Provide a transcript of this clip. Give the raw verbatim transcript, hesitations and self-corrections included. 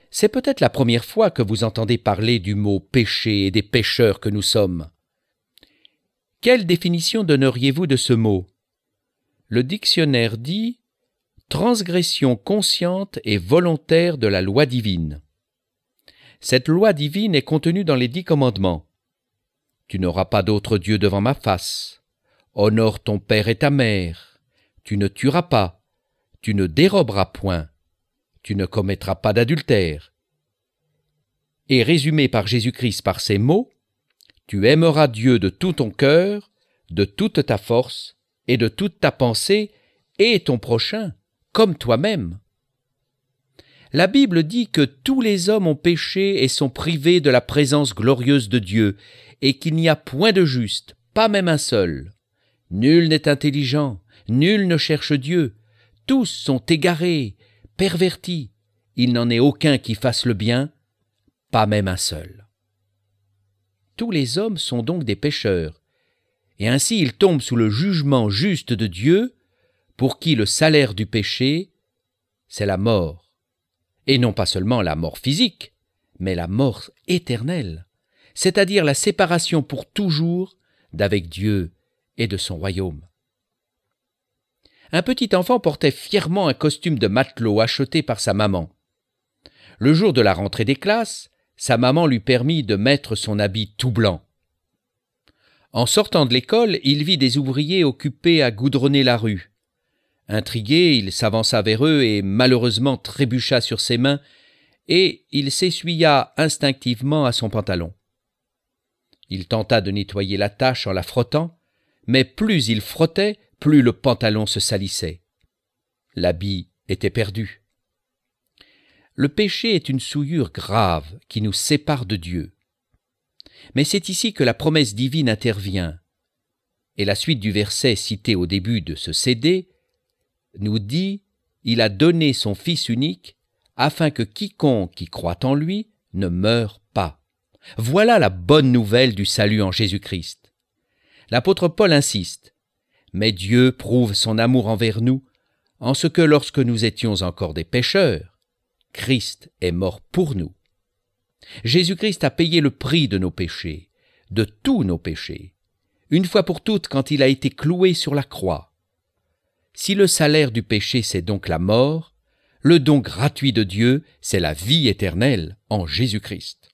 C'est peut-être la première fois que vous entendez parler du mot péché et des pécheurs que nous sommes. Quelle définition donneriez-vous de ce mot? Le dictionnaire dit « transgression consciente et volontaire de la loi divine ». Cette loi divine est contenue dans les dix commandements. Tu n'auras pas d'autre Dieu devant ma face. Honore ton père et ta mère. Tu ne tueras pas. Tu ne déroberas point. Tu ne commettras pas d'adultère. Et résumé par Jésus-Christ par ces mots, tu aimeras Dieu de tout ton cœur, de toute ta force et de toute ta pensée, et ton prochain comme toi-même. La Bible dit que tous les hommes ont péché et sont privés de la présence glorieuse de Dieu, et qu'il n'y a point de juste, pas même un seul. Nul n'est intelligent, nul ne cherche Dieu. Tous sont égarés, pervertis. Il n'en est aucun qui fasse le bien, pas même un seul. Tous les hommes sont donc des pécheurs, et ainsi ils tombent sous le jugement juste de Dieu, pour qui le salaire du péché, c'est la mort. Et non pas seulement la mort physique, mais la mort éternelle, c'est-à-dire la séparation pour toujours d'avec Dieu et de son royaume. Un petit enfant portait fièrement un costume de matelot acheté par sa maman. Le jour de la rentrée des classes, sa maman lui permit de mettre son habit tout blanc. En sortant de l'école, il vit des ouvriers occupés à goudronner la rue. Intrigué, il s'avança vers eux et malheureusement trébucha sur ses mains, et il s'essuya instinctivement à son pantalon. Il tenta de nettoyer la tache en la frottant, mais plus il frottait, plus le pantalon se salissait. L'habit était perdu. Le péché est une souillure grave qui nous sépare de Dieu. Mais c'est ici que la promesse divine intervient. Et la suite du verset cité au début de ce C D nous dit « Il a donné son Fils unique afin que quiconque qui croit en lui ne meure pas. » Voilà la bonne nouvelle du salut en Jésus-Christ. L'apôtre Paul insiste « Mais Dieu prouve son amour envers nous en ce que lorsque nous étions encore des pécheurs, Christ est mort pour nous. » Jésus-Christ a payé le prix de nos péchés, de tous nos péchés, une fois pour toutes quand il a été cloué sur la croix. Si le salaire du péché c'est donc la mort, le don gratuit de Dieu c'est la vie éternelle en Jésus-Christ.